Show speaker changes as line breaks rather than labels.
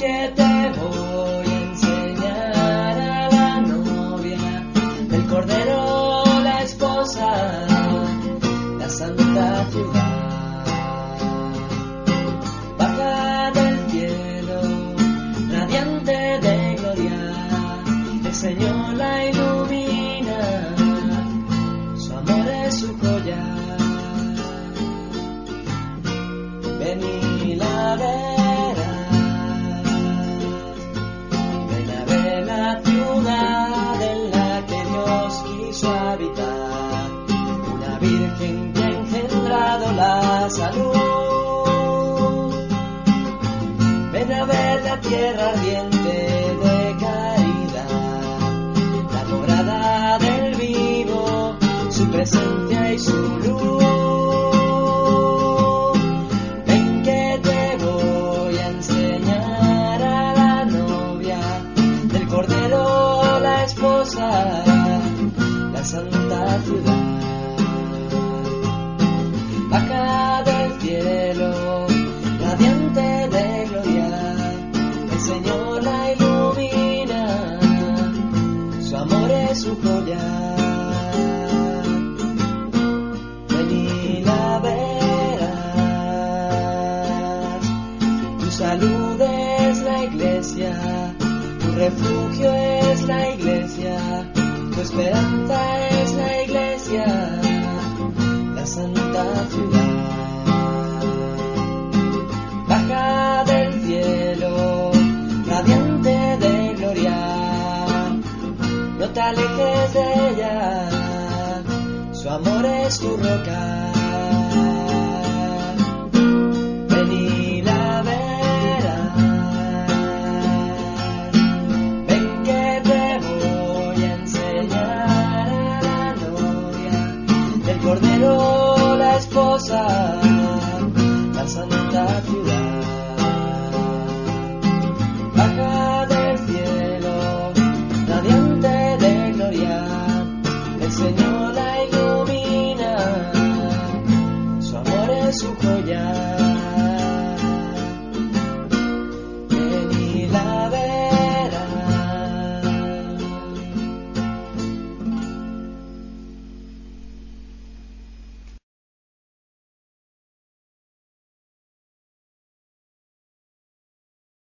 que te voy a enseñar a la novia del Cordero, la esposa, la santa ciudad. Baja del cielo, radiante de gloria, el Señor la ilumina, su amor es su joya. Ven y la verás, ven a ver la ciudad en la que Dios quiso habitar, una virgen que ha engendrado la salud. Ven a ver la tierra ardiente de caridad, la morada del vivo, su presencia y su luz. La santa ciudad, baja del cielo, radiante de gloria, el Señor la ilumina, su amor es su joya. Ven y la verás, tu salud es la iglesia, tu refugio es la iglesia, tu esperanza es la iglesia, la santa ciudad. Baja del cielo, radiante de gloria, no te alejes de ella, su amor es tu roca.